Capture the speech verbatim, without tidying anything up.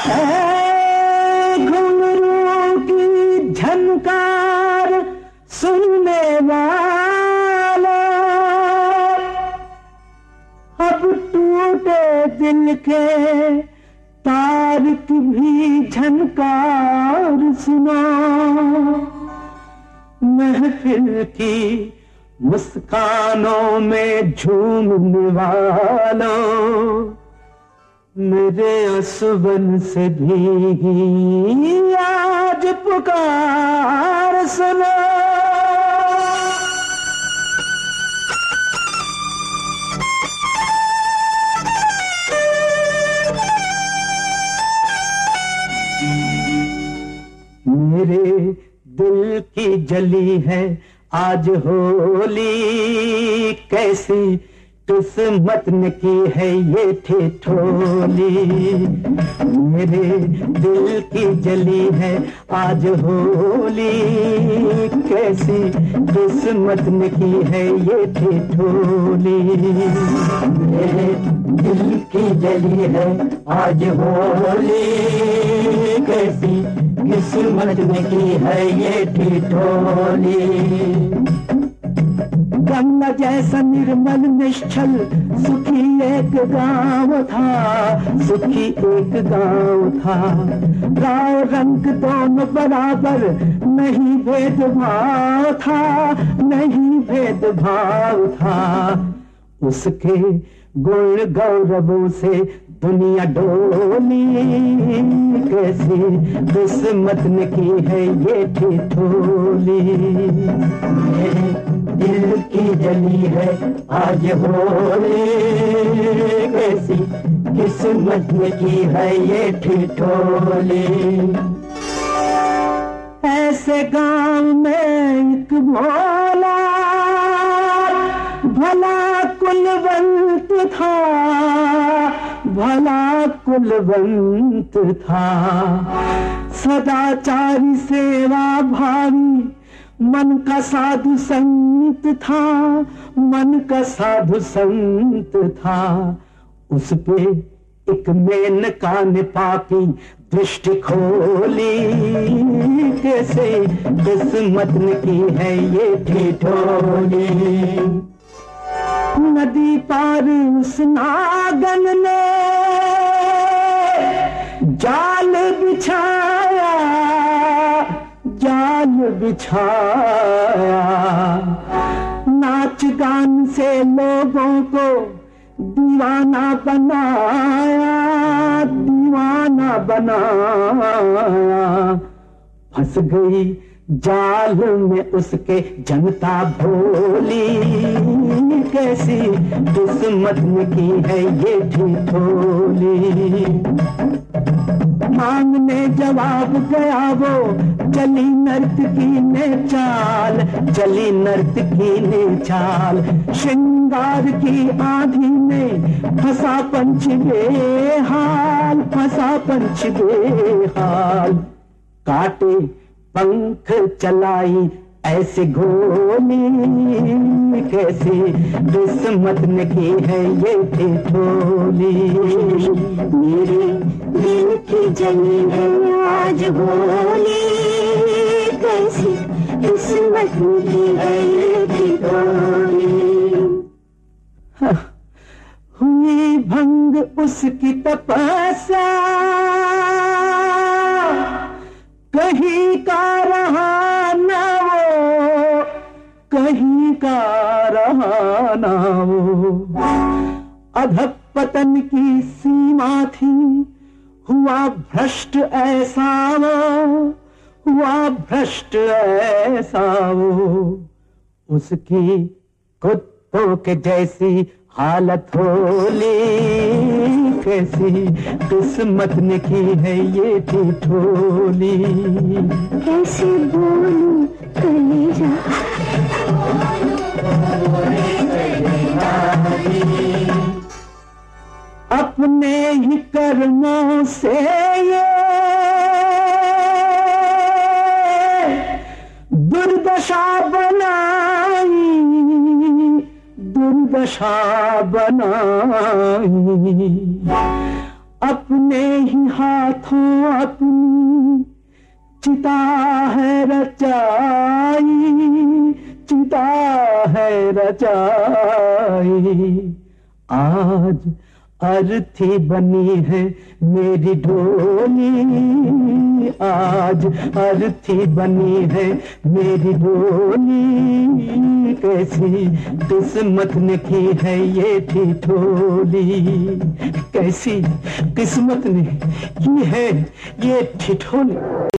घुंघरू की झनकार सुनने वाला, अब टूटे दिल के तार की भी झनकार सुना। महफिल की मुस्कानों में झूमने वालों, मेरे असवन से भीगी आज पुकार सुनो। मेरे दिल की जली है आज होली, कैसी किस्मत ने की है ये ठिठोली। मेरे दिल की जली है आज होली, कैसी किस्मत ने की है ये ठिठोली। मेरे दिल की जली है आज होली, कैसी किस्मत ने की है ये ठिठोली। गंगा जैसा निर्मल निश्चल सुखी एक गांव था, सुखी एक गांव था। राव रंग दोनों बराबर, नहीं भेदभाव था, नहीं भेदभाव था। उसके गुण गौरवों से दुनिया डोली, कैसी किस्मत ने की है ये ठिठोली। मेरे दिल की जली है आज होली, कैसी किस्मत ने की है ये ठिठोली। ऐसे गांव में एक भोला भला कुलवंत था, भला कुलवंत था। सदाचारी सेवा भावी मन का साधु संत था, मन का साधु संत था। उस पे एक मेनका ने पापी दृष्टि खोली, कैसे किस्मत ने की है ये ठिठोली। नदी पार उस नागन ने जाल बिछाया, जाल बिछाया। नाच गान से लोगों को दीवाना बनाया, दीवाना बनाया। फंस गई जाल में उसके जनता भोली, कैसी किस्मत ने की है ये ठिठोली। मांगने जवाब गया वो, चली नर्तकी ने चाल, चली नर्तकी ने चाल। श्रृंगार की आंधी में फंसा पंच बेहाल, फंसा पंच बेहाल। काटे पंख चलाई ऐसे गोली, कैसी किस्मत ने की है ये ठिठोली। मेरी दिल की जली है आज होली, कैसी किस्मत ने की है ये ठिठोली। हुई भंग उसकी तपस्या, कहीं का रहा ना वो, कहीं का रहा ना वो। अधःपतन की सीमा थी, हुआ भ्रष्ट ऐसा वो, हुआ भ्रष्ट ऐसा वो। उसकी कुत्तों के जैसी हालत होली, कैसी किस्मत ने की है ये ठिठोली। कैसे बोलूं कलेजा, अपने ही कर्मों से ये दुर्दशा बनाई, दुर्दशा बनाई। अपने ही हाथों अपनी चिता है रचाई, चिता है रचाई। आज अर्थी बनी है मेरी डोली, आज अर्थी बनी है मेरी डोली। कैसी किस्मत ने की है ये ठिठोली, कैसी किस्मत ने की है ये ठिठोली।